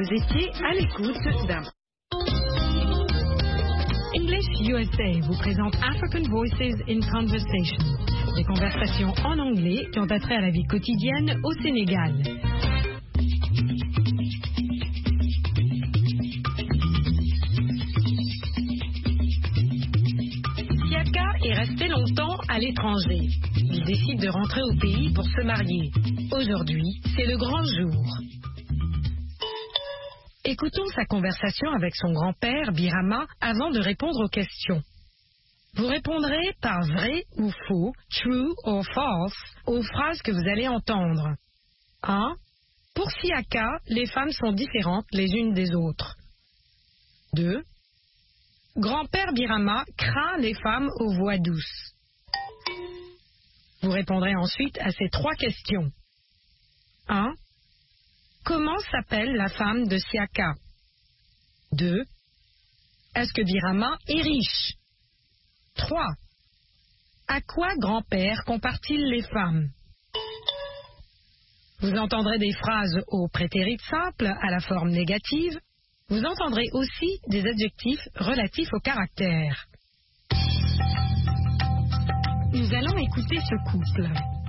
Vous étiez à l'écoute d'un... English USA vous présente African Voices in Conversation, des conversations en anglais qui ont attrait à la vie quotidienne au Sénégal. Siaka est resté longtemps à l'étranger. Il décide de rentrer au pays pour se marier. Aujourd'hui, c'est le grand jour. Écoutons sa conversation avec son grand-père, Birama, avant de répondre aux questions. Vous répondrez par vrai ou faux, true or false, aux phrases que vous allez entendre. 1. Pour Siaka, les femmes sont différentes les unes des autres. 2. Grand-père Birama craint les femmes aux voix douces. Vous répondrez ensuite à ces 3 questions. 1. Comment s'appelle la femme de Siaka? 2. Est-ce que Birama est riche? 3. À quoi grand-père compare-t-il les femmes? Vous entendrez des phrases au prétérit simple à la forme négative. Vous entendrez aussi des adjectifs relatifs au caractère. Nous allons écouter ce couple.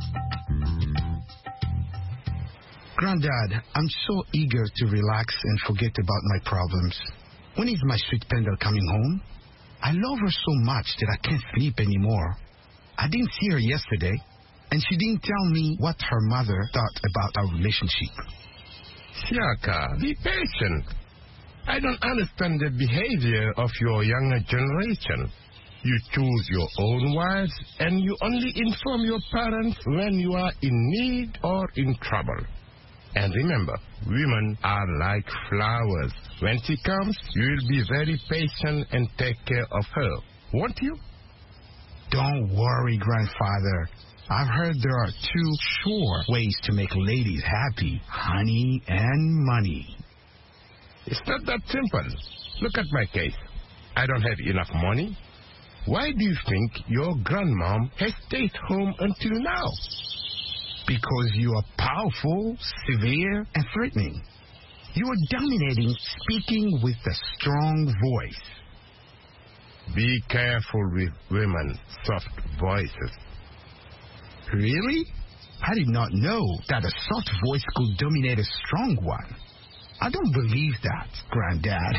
Granddad, I'm so eager to relax and forget about my problems. When is my sweet Pendle coming home? I love her so much that I can't sleep anymore. I didn't see her yesterday, and she didn't tell me what her mother thought about our relationship. Siaka, be patient. I don't understand the behavior of your younger generation. You choose your own wives, and you only inform your parents when you are in need or in trouble. And remember, women are like flowers. When she comes, you will be very patient and take care of her, won't you? Don't worry, Grandfather. I've heard there are 2 sure ways to make ladies happy: honey and money. It's not that simple. Look at my case. I don't have enough money. Why do you think your grandmom has stayed home until now? Because you are powerful, severe, and threatening. You are dominating, speaking with a strong voice. Be careful with women's soft voices. Really? I did not know that a soft voice could dominate a strong one. I don't believe that, Granddad.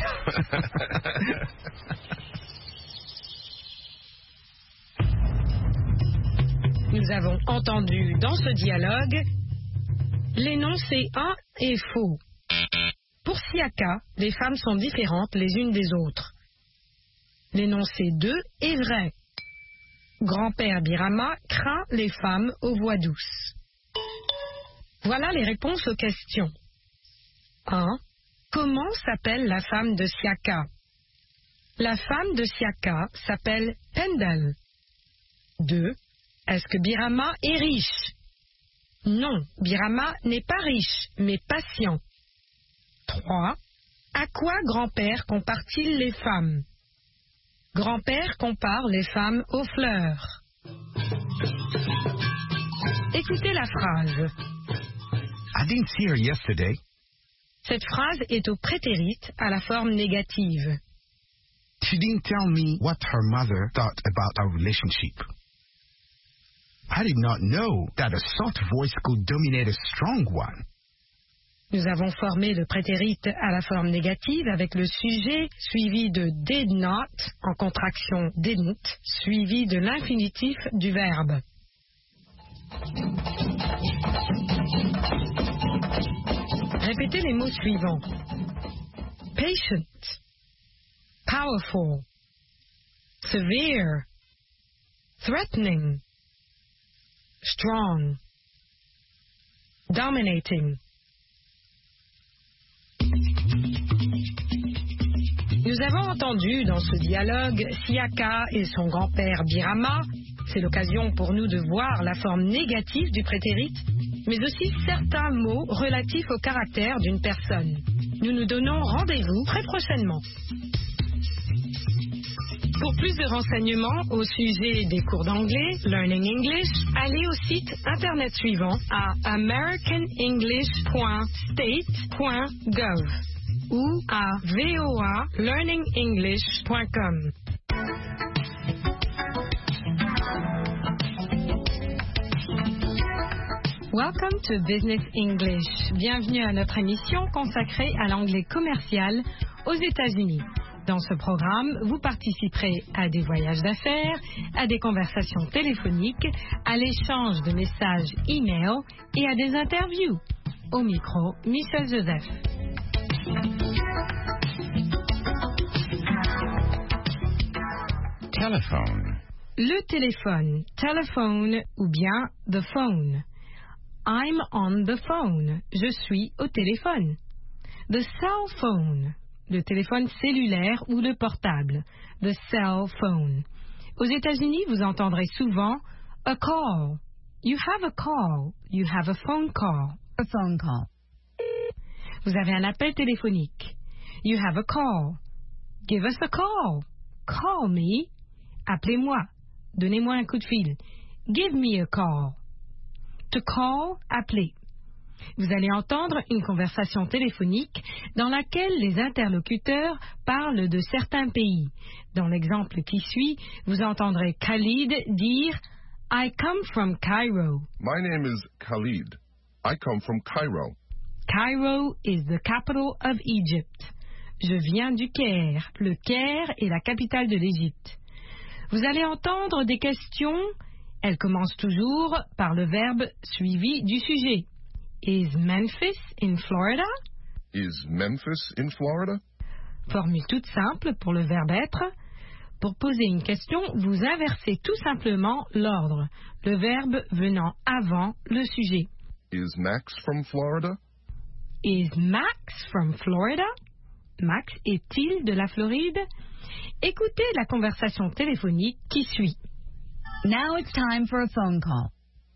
Nous avons entendu dans ce dialogue l'énoncé 1 est faux. Pour Siaka, les femmes sont différentes les unes des autres. L'énoncé 2 est vrai. Grand-père Birama craint les femmes aux voix douces. Voilà les réponses aux questions. 1. Comment s'appelle la femme de Siaka? La femme de Siaka s'appelle Pendle. 2. Est-ce que Birama est riche? Non, Birama n'est pas riche, mais patient. 3. À quoi grand-père compare-t-il les femmes? Grand-père compare les femmes aux fleurs. Écoutez la phrase. I didn't see her yesterday. Cette phrase est au prétérit à la forme négative. She didn't tell me what her mother thought about our relationship. I did not know that a soft voice could dominate a strong one. Nous avons formé le prétérit à la forme négative avec le sujet suivi de did not, en contraction didn't, suivi de l'infinitif du verbe. Répétez les mots suivants. Patient, powerful, severe, threatening, strong, dominating. Nous avons entendu dans ce dialogue Siaka et son grand-père Birama. C'est l'occasion pour nous de voir la forme négative du prétérit, mais aussi certains mots relatifs au caractère d'une personne. Nous nous donnons rendez-vous très prochainement. Pour plus de renseignements au sujet des cours d'anglais, Learning English, allez au site internet suivant à americanenglish.state.gov. ou à voalearningenglish.com. Welcome to Business English. Bienvenue à notre émission consacrée à l'anglais commercial aux États-Unis. Dans ce programme, vous participerez à des voyages d'affaires, à des conversations téléphoniques, à l'échange de messages e-mail et à des interviews. Au micro, Michel Joseph. Telephone. Le téléphone, telephone ou bien the phone. I'm on the phone. Je suis au téléphone. The cell phone. Le téléphone cellulaire ou le portable. The cell phone. Aux États-Unis, vous entendrez souvent a call. You have a call. You have a phone call. A phone call. Vous avez un appel téléphonique. You have a call. Give us a call. Call me. Appelez-moi. Donnez-moi un coup de fil. Give me a call. To call, appeler. Vous allez entendre une conversation téléphonique dans laquelle les interlocuteurs parlent de certains pays. Dans l'exemple qui suit, vous entendrez Khalid dire « I come from Cairo ». My name is Khalid. I come from Cairo. Cairo is the capital of Egypt. Je viens du Caire. Le Caire est la capitale de l'Égypte. Vous allez entendre des questions. Elles commencent toujours par le verbe suivi du sujet. Is Memphis in Florida? Is Memphis in Florida? Formule toute simple pour le verbe être. Pour poser une question, vous inversez tout simplement l'ordre, le verbe venant avant le sujet. Is Max from Florida? Is Max from Florida? Max est-il de la Floride? Écoutez la conversation téléphonique qui suit. Now it's time for a phone call.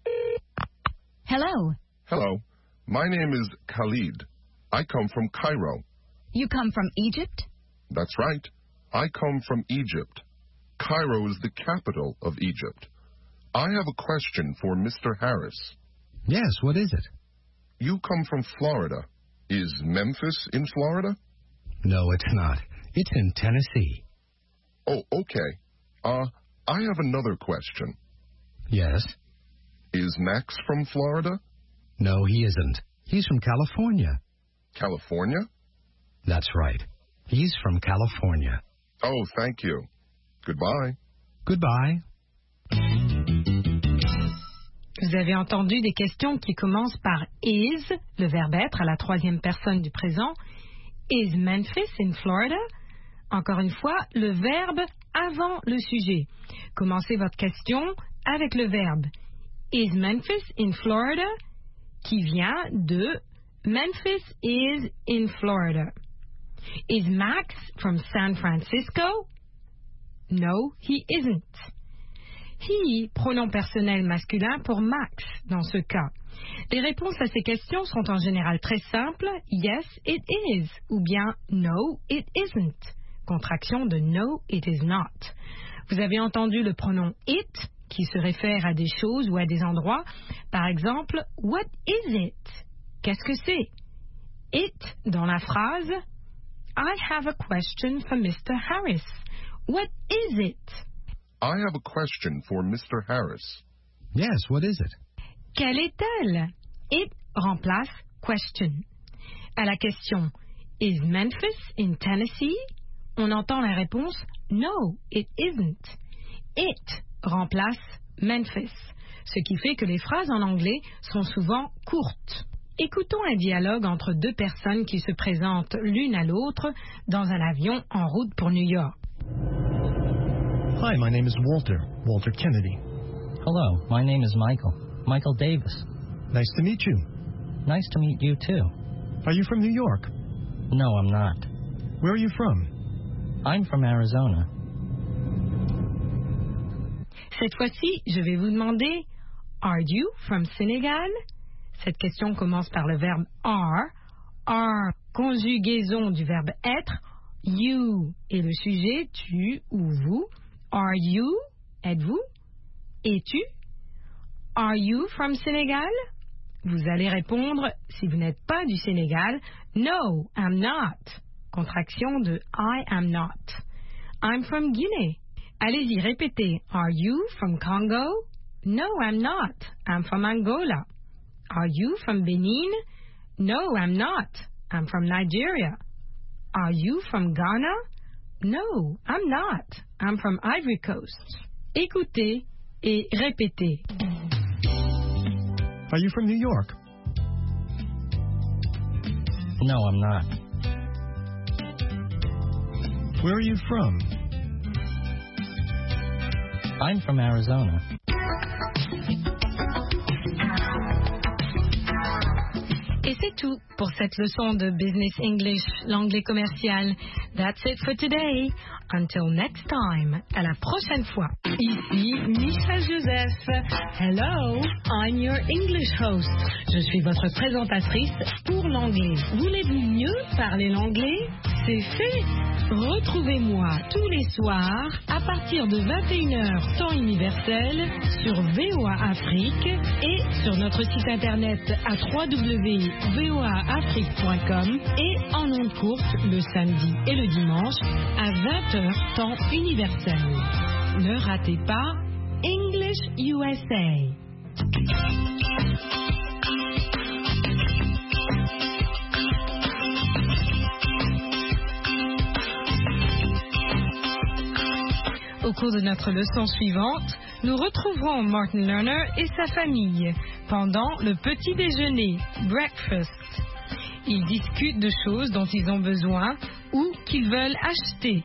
Hello. Hello. My name is Khalid. I come from Cairo. You come from Egypt? That's right. I come from Egypt. Cairo is the capital of Egypt. I have a question for Mr. Harris. Yes, what is it? You come from Florida. Is Memphis in Florida? No, it's not. It's in Tennessee. Oh, okay. I have another question. Yes? Is Max from Florida? No, he isn't. He's from California. California? That's right. He's from California. Oh, thank you. Goodbye. Goodbye. Vous avez entendu des questions qui commencent par is, le verbe être à la troisième personne du présent. Is Memphis in Florida? Encore une fois, le verbe avant le sujet. Commencez votre question avec le verbe Is Memphis in Florida? Qui vient de Memphis is in Florida. Is Max from San Francisco? No, he isn't. He, pronom personnel masculin pour Max dans ce cas. Les réponses à ces questions sont en général très simples. Yes, it is. Ou bien no, it isn't. Contraction de no, it is not. Vous avez entendu le pronom it qui se réfère à des choses ou à des endroits. Par exemple, what is it? Qu'est-ce que c'est? It dans la phrase I have a question for Mr. Harris. What is it? I have a question for Mr. Harris. Yes, what is it? Quelle est-elle? It remplace question. À la question Is Memphis in Tennessee? On entend la réponse No, it isn't. It remplace Memphis, ce qui fait que les phrases en anglais sont souvent courtes. Écoutons un dialogue entre deux personnes qui se présentent l'une à l'autre dans un avion en route pour New York. Hi, my name is Walter Kennedy. Hello, my name is Michael Davis. Nice to meet you. Nice to meet you too. Are you from New York? No, I'm not. Where are you from? I'm from Arizona. Cette fois-ci, je vais vous demander Are you from Senegal? Cette question commence par le verbe are, conjugaison du verbe être, you et le sujet, tu ou vous. Are you, êtes-vous? Es-tu? Are you from Senegal? Vous allez répondre, si vous n'êtes pas du Sénégal, No, I'm not. contraction de I am not. I'm from Guinea. Allez-y, répétez. Are you from Congo? No, I'm not. I'm from Angola. Are you from Benin? No, I'm not. I'm from Nigeria. Are you from Ghana? No, I'm not. I'm from Ivory Coast. Écoutez et répétez. Are you from New York? No, I'm not. Where are you from? I'm from Arizona. Et c'est tout pour cette leçon de Business English, l'anglais commercial. That's it for today. Until next time. À la prochaine fois. Ici Michel Joseph. Hello, I'm your English host. Je suis votre présentatrice pour l'anglais. Voulez-vous mieux parler l'anglais? C'est fait. Retrouvez-moi tous les soirs à partir de 21h temps universel sur VOA Afrique et sur notre site internet à www.voaafrique.com et en ondes courtes le samedi et le dimanche à 20h temps universel. Ne ratez pas English USA. Au cours de notre leçon suivante, nous retrouverons Martin Lerner et sa famille pendant le petit déjeuner, breakfast. Ils discutent de choses dont ils ont besoin ou qu'ils veulent acheter.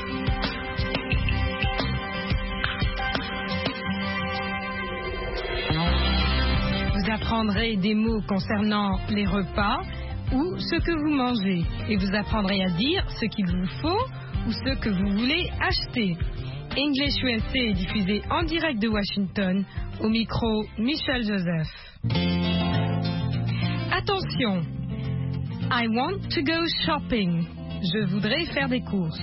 Vous apprendrez des mots concernant les repas ou ce que vous mangez et vous apprendrez à dire ce qu'il vous faut ou ce que vous voulez acheter. English USA est diffusé en direct de Washington, au micro Michel Joseph. Attention, I want to go shopping. Je voudrais faire des courses.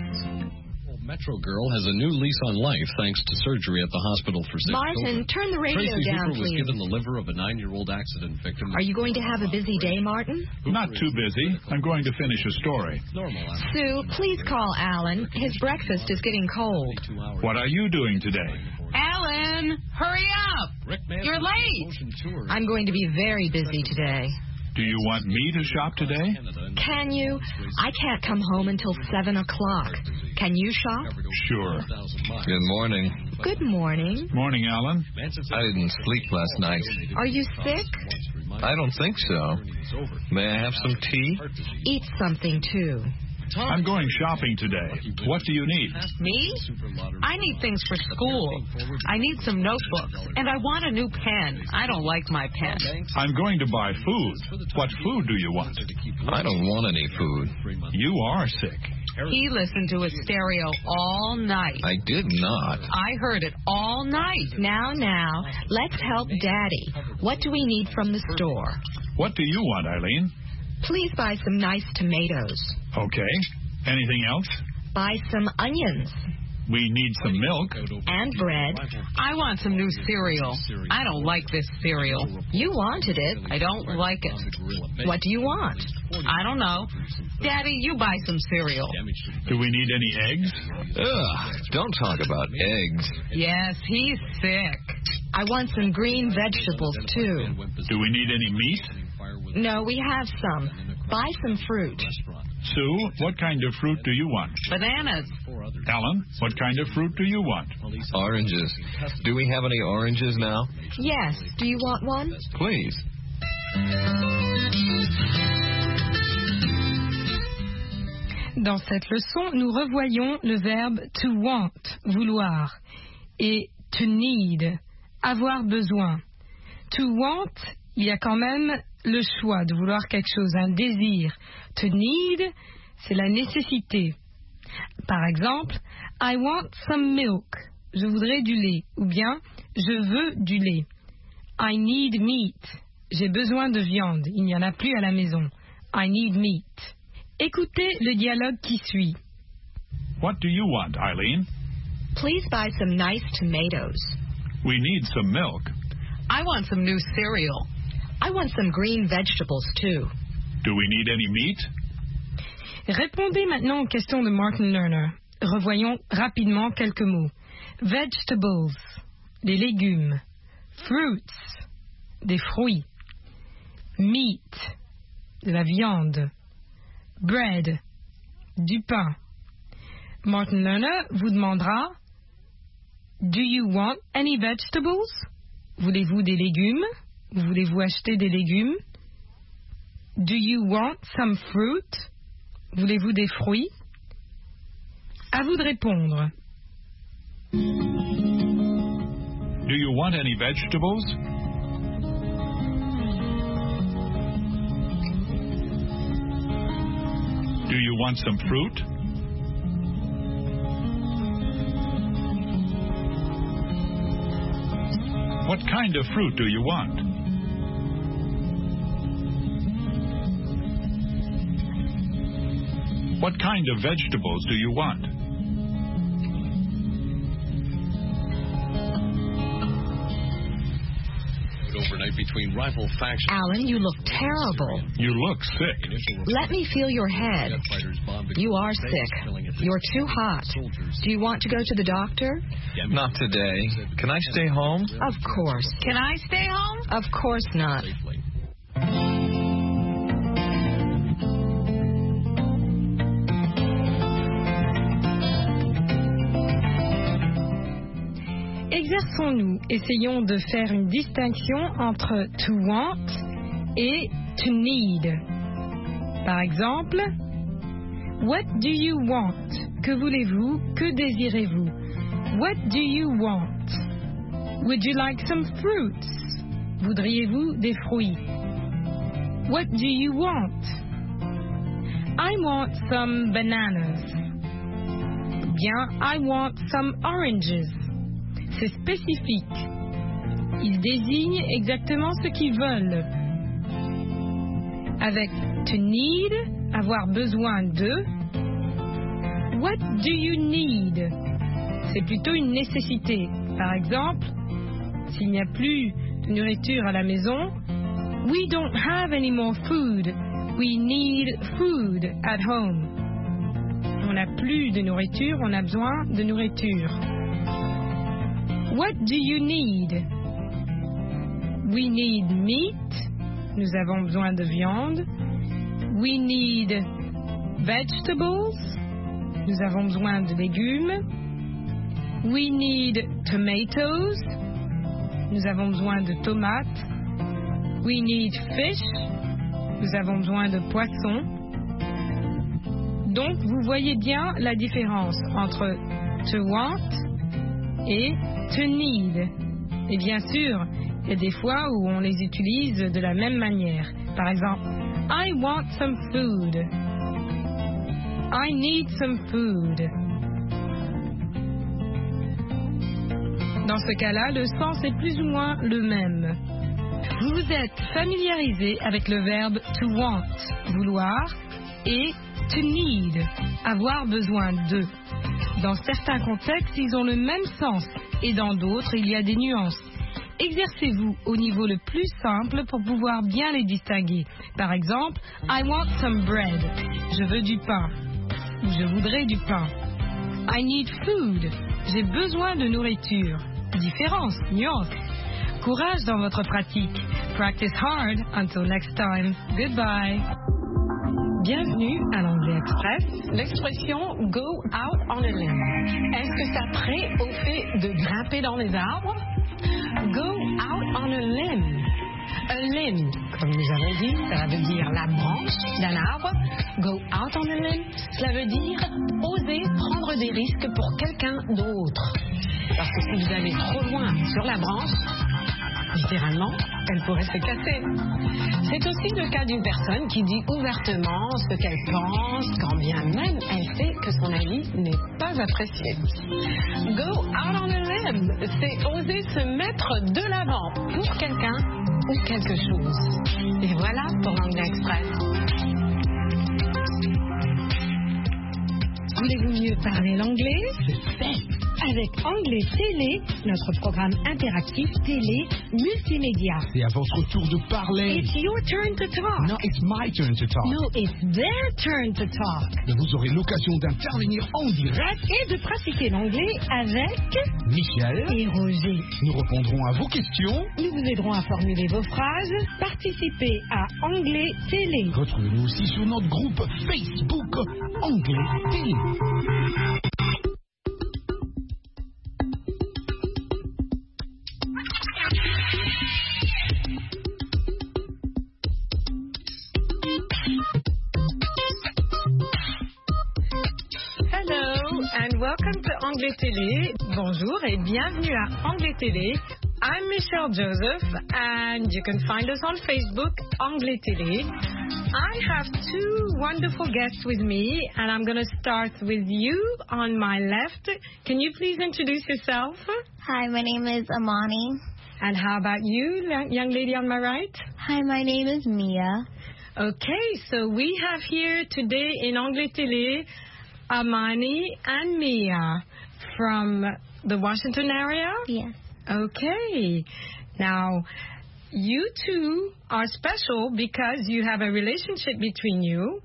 Metro Girl has a new lease on life thanks to surgery at the hospital for sick Martin, children. turn the radio Tracy down, Hooper was please. given the liver of a 9-year-old accident victim. Are you going to have a busy day, Martin? Not too busy. I'm going to finish a story. Sue, please call Alan. His breakfast is getting cold. What are you doing today? Alan, hurry up! You're late. I'm going to be very busy today. Do you want me to shop today? Can you? I can't come home until 7 o'clock. Can you shop? Sure. Good morning. Good morning. Morning, Alan. I didn't sleep last night. Are you sick? I don't think so. May I have some tea? Eat something, too. I'm going shopping today. What do you need? Me? I need things for school. I need some notebooks. And I want a new pen. I don't like my pen. I'm going to buy food. What food do you want? I don't want any food. You are sick. He listened to his stereo all night. I did not. I heard it all night. Now, let's help Daddy. What do we need from the store? What do you want, Eileen? Please buy some nice tomatoes. Okay. Anything else? Buy some onions. We need some milk. And bread. I want some new cereal. I don't like this cereal. You wanted it. I don't like it. What do you want? I don't know. Daddy, you buy some cereal. Do we need any eggs? Ugh, don't talk about eggs. Yes, he's sick. I want some green vegetables, too. Do we need any meat? No, we have some. Buy some fruit. Sue, what kind of fruit do you want? Bananas. Alan, what kind of fruit do you want? Oranges. Do we have any oranges now? Yes. Do you want one? Please. Dans cette leçon, nous revoyons le verbe to want, vouloir, et to need, avoir besoin. To want, il y a quand même le choix de vouloir quelque chose, un désir. To need, c'est la nécessité. Par exemple, I want some milk. Je voudrais du lait. Ou bien, je veux du lait. I need meat. J'ai besoin de viande. Il n'y en a plus à la maison. I need meat. Écoutez le dialogue qui suit. What do you want, Eileen? Please buy some nice tomatoes. We need some milk. I want some new cereal. I want some green vegetables, too. Do we need any meat? Répondez maintenant aux questions de Martin Lerner. Revoyons rapidement quelques mots. Vegetables, des légumes. Fruits, des fruits. Meat, de la viande. Bread, du pain. Martin Lerner vous demandera Do you want any vegetables? Voulez-vous des légumes? Voulez-vous acheter des légumes? Do you want some fruit? Voulez-vous des fruits? À vous de répondre. Do you want any vegetables? Do you want some fruit? What kind of fruit do you want? What kind of vegetables do you want? Overnight between rival factions. Alan, you look terrible. You look sick. Let me feel your head. You are sick. You're too hot. Do you want to go to the doctor? Not today. Can I stay home? Of course. Can I stay home? Of course not. Exerçons-nous, essayons de faire une distinction entre to want et to need. Par exemple, what do you want? Que voulez-vous? Que désirez-vous? What do you want? Would you like some fruits? Voudriez-vous des fruits? What do you want? I want some bananas. Bien, I want some oranges. C'est spécifique. Ils désignent exactement ce qu'ils veulent. Avec to need, avoir besoin de. What do you need? C'est plutôt une nécessité. Par exemple, s'il n'y a plus de nourriture à la maison, we don't have any more food. We need food at home. On n'a plus de nourriture, on a besoin de nourriture. What do you need? We need meat. Nous avons besoin de viande. We need vegetables. Nous avons besoin de légumes. We need tomatoes. Nous avons besoin de tomates. We need fish. Nous avons besoin de poissons. Donc, vous voyez bien la différence entre to want et to need. Et bien sûr, il y a des fois où on les utilise de la même manière. Par exemple, I want some food. I need some food. Dans ce cas-là, le sens est plus ou moins le même. Vous vous êtes familiarisé avec le verbe to want, vouloir, et to need, avoir besoin de. Dans certains contextes, ils ont le même sens, et dans d'autres, il y a des nuances. Exercez-vous au niveau le plus simple pour pouvoir bien les distinguer. Par exemple, I want some bread. Je veux du pain. Ou je voudrais du pain. I need food. J'ai besoin de nourriture. Différence, nuance. Courage dans votre pratique. Practice hard. Until next time. Goodbye. Bienvenue à l'Anglais Express. L'expression go out on a limb. Est-ce que ça traite au fait de grimper dans les arbres? Go out on a limb. A limb, comme nous avons dit, ça veut dire la branche d'un arbre. Go out on a limb, cela veut dire oser prendre des risques pour quelqu'un d'autre. Parce que si vous allez trop loin sur la branche, littéralement, elle pourrait se casser. C'est aussi le cas d'une personne qui dit ouvertement ce qu'elle pense, quand bien même elle sait que son avis n'est pas apprécié. Go out on a limb, c'est oser se mettre de l'avant pour quelqu'un ou quelque chose. Et voilà pour l'Anglais Express. Voulez-vous mieux parler l'anglais? C'est fait. avec Anglais Télé, notre programme interactif télé multimédia. C'est à votre tour de parler. It's your turn to talk. No, it's my turn to talk. No, it's their turn to talk. Vous aurez l'occasion d'intervenir en direct et de pratiquer l'anglais avec Michel et Roger. Nous répondrons à vos questions. Nous vous aiderons à formuler vos phrases. Participez à Anglais Télé. Retrouvez-nous aussi sur notre groupe Facebook Anglais Télé. Hello and welcome to Anglais Télé. Bonjour et bienvenue à Anglais Télé. I'm Michelle Joseph and you can find us on Facebook, Anglais Télé. I have two wonderful guests with me and I'm going to start with you on my left. Can you please introduce yourself? Hi, my name is Amani. And how about you, young lady on my right? Hi, my name is Mia. Okay, so we have here today in Anglais Télé Amani and Mia from the Washington area? Yes. Okay. Now, you two are special because you have a relationship between you.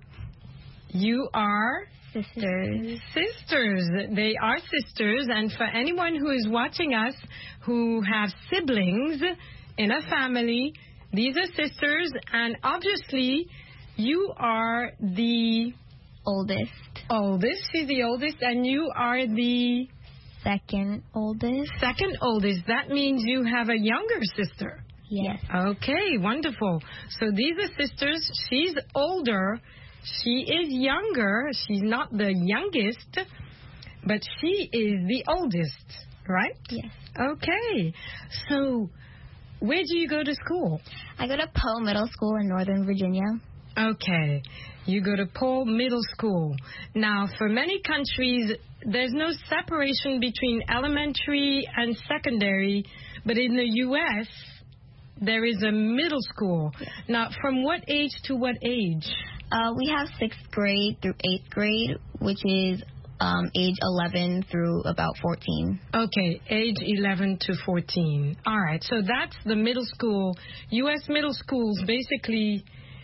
You are sisters. Sisters. They are sisters. And for anyone who is watching us who have siblings in a family, these are sisters. And obviously, you are the oldest. She's the oldest. And you are the second oldest. Second oldest. That means you have a younger sister. Yes. Okay, wonderful. So these are sisters. She's older. She is younger. She's not the youngest, but she is the oldest, right? Yes. Okay. So where do you go to school? I go to Poe Middle School in Northern Virginia. Okay. You go to Poe Middle School. Now, for many countries, there's no separation between elementary and secondary, but in the U.S., there is a middle school. Yes. Now, from what age to what age? We have 6th grade through 8th grade, which is age 11 through about 14. Okay, age 11 to 14. All right, so that's the middle school. U.S. middle schools basically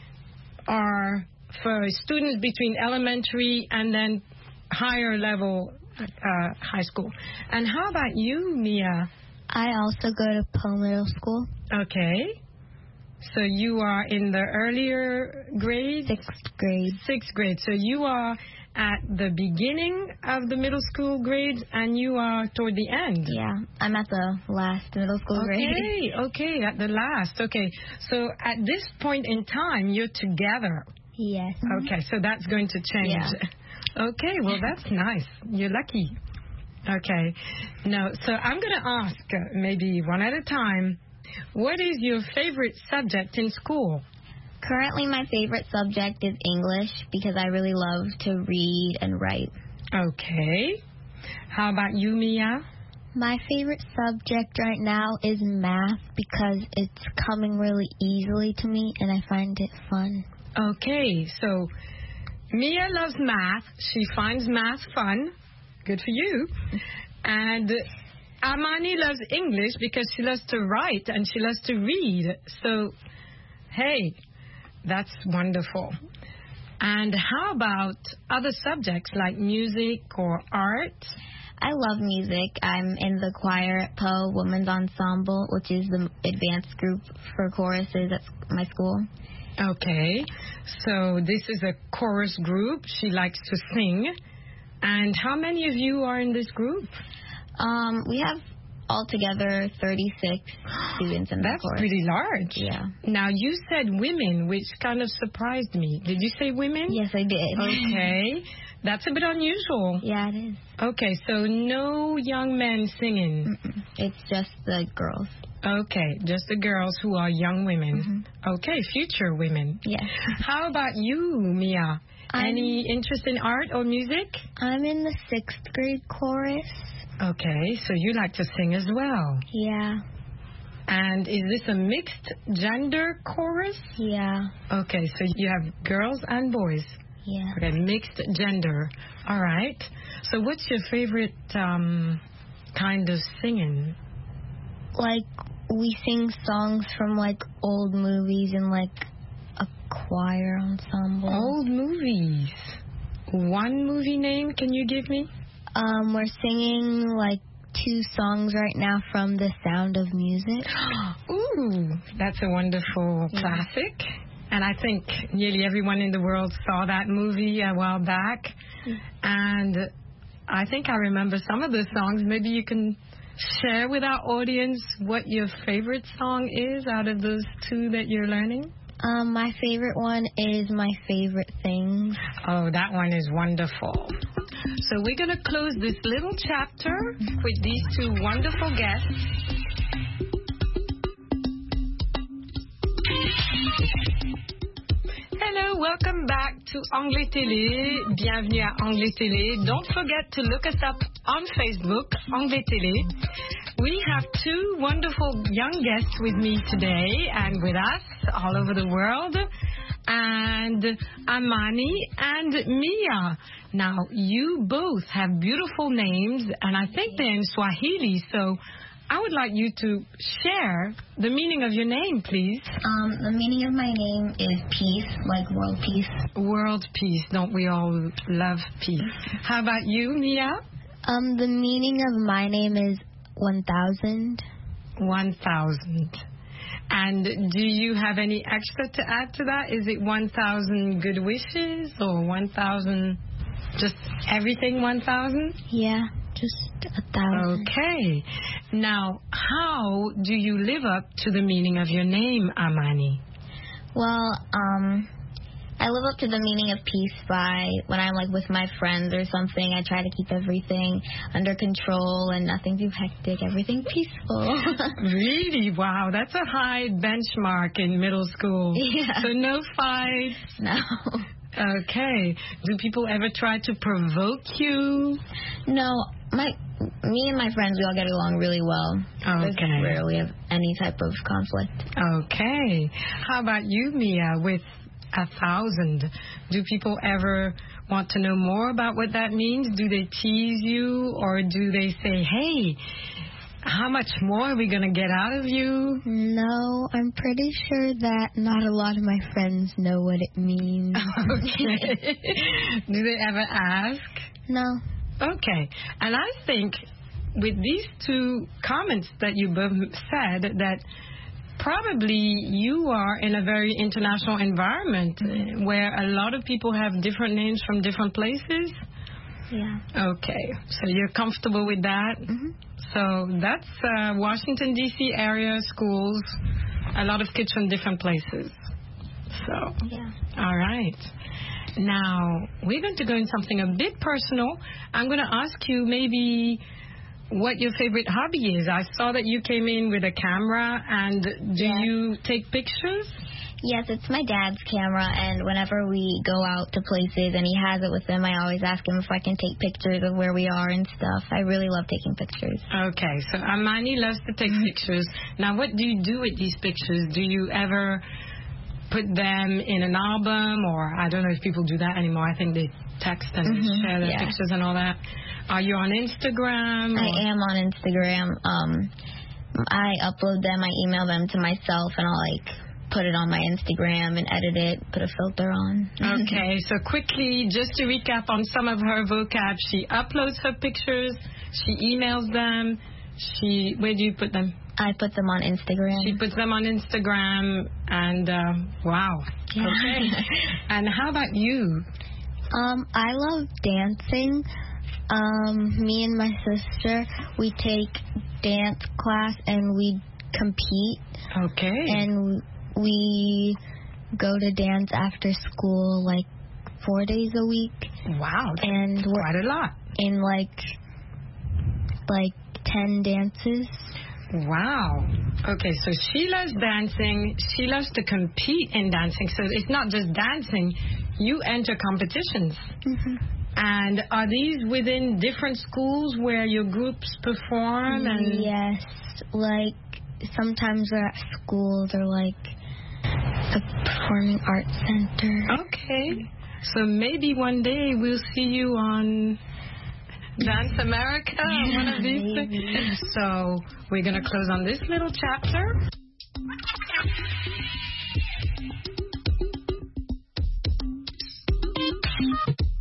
are for students between elementary and then higher level high school. And how about you, Mia? I also go to Poe Middle School. Okay. So you are in the earlier grade? 6th grade. 6th grade. So you are at the beginning of the middle school grades and you are toward the end? Yeah, I'm at the last middle school grade. Okay, at the last. Okay, so at this point in time, you're together? Yes. Okay, so that's going to change. Yeah. Okay, well, that's nice. You're lucky. Okay. Now, so I'm going to ask, maybe one at a time, what is your favorite subject in school? Currently, my favorite subject is English because I really love to read and write. Okay. How about you, Mia? My favorite subject right now is math because it's coming really easily to me and I find it fun. Okay, so Mia loves math. She finds math fun. Good for you. And Amani loves English because she loves to write and she loves to read. So, hey, that's wonderful. And how about other subjects like music or art? I love music. I'm in the choir at Poe Women's Ensemble, which is the advanced group for choruses at my school. Okay, so this is a chorus group. She likes to sing. And how many of you are in this group? We have altogether 36 students in the That's chorus. pretty large. Yeah. Now, you said women, which kind of surprised me. Did you say women? Yes, I did. Okay. That's a bit unusual. Yeah, it is. Okay, so no young men singing. Mm-mm. It's just the girls. Okay, just the girls who are young women. Mm-hmm. Okay, future women. Yes. How about you, Mia? Any interest in art or music? I'm in the 6th grade chorus. Okay, so you like to sing as well. Yeah. And is this a mixed gender chorus? Yeah. Okay, so you have girls and boys. Yeah. Okay, mixed gender. All right. So what's your favorite kind of singing? Like, we sing songs from, like, old movies and, like, a choir ensemble. Old movies. One movie name can you give me? We're singing, like, 2 songs right now from The Sound of Music. Ooh, that's a wonderful classic. And I think nearly everyone in the world saw that movie a while back. And I think I remember some of the songs. Maybe you can share with our audience what your favorite song is out of those 2 that you're learning. My favorite one is My Favorite Things. Oh, that one is wonderful. So we're going to close this little chapter with these 2 wonderful guests. Hello, welcome back to Anglais Télé. Bienvenue à Anglais Télé. Don't forget to look us up on Facebook, Anglais Télé. We have 2 wonderful young guests with me today and with us all over the world. And Amani and Mia. Now, you both have beautiful names, and I think they're in Swahili, so I would like you to share the meaning of your name, please. The meaning of my name is peace, like world peace. World peace. Don't we all love peace? How about you, Mia? The meaning of my name is 1,000. 1,000. And do you have any extra to add to that? Is it 1,000 good wishes or 1,000, just everything 1,000? Yeah, just 1,000. Okay. Now, how do you live up to the meaning of your name, Amani? Well, I live up to the meaning of peace by when I'm like with my friends or something, I try to keep everything under control and nothing too hectic, everything peaceful. Really? Wow, that's a high benchmark in middle school. Yeah. So no fights? No. Okay. Do people ever try to provoke you? No. Me and my friends, we all get along really well. Okay. There's rarely have any type of conflict. Okay. How about you, Mia, with 1,000? Do people ever want to know more about what that means? Do they tease you, or do they say, hey, how much more are we going to get out of you? No, I'm pretty sure that not a lot of my friends know what it means. Okay. Do they ever ask? No. Okay. And I think with these 2 comments that you both said, that probably you are in a very international environment where a lot of people have different names from different places. Yeah. Okay. So you're comfortable with that? Mm-hmm. So that's Washington, D.C. area schools, a lot of kids from different places. So, yeah. All right. Now, we're going to go in something a bit personal. I'm going to ask you maybe what your favorite hobby is. I saw that you came in with a camera, and do you take pictures? Yes, it's my dad's camera, and whenever we go out to places and he has it with him, I always ask him if I can take pictures of where we are and stuff. I really love taking pictures. Okay, so Amani loves to take pictures. Now, what do you do with these pictures? Do you ever put them in an album, or I don't know if people do that anymore. I think they text and share their pictures and all that. Are you on Instagram? I am on Instagram. I upload them, I email them to myself, and I'll like put it on my Instagram and edit it, put a filter on. Okay, so quickly, just to recap on some of her vocab, she uploads her pictures, she emails them, where do you put them? I put them on Instagram. She puts them on Instagram, and wow. Yeah. Okay. And how about you? I love dancing. Me and my sister, we take dance class and we compete. Okay. And we go to dance after school like 4 days a week. Wow. And we're quite a lot. In like 10 dances. Wow. Okay, so she loves dancing. She loves to compete in dancing. So it's not just dancing. You enter competitions. Mm-hmm. And are these within different schools where your groups perform? And yes. Like, sometimes we're at schools or like the Performing Arts Center. Okay. So maybe one day we'll see you on Dance America, one of these things. So we're going to close on this little chapter.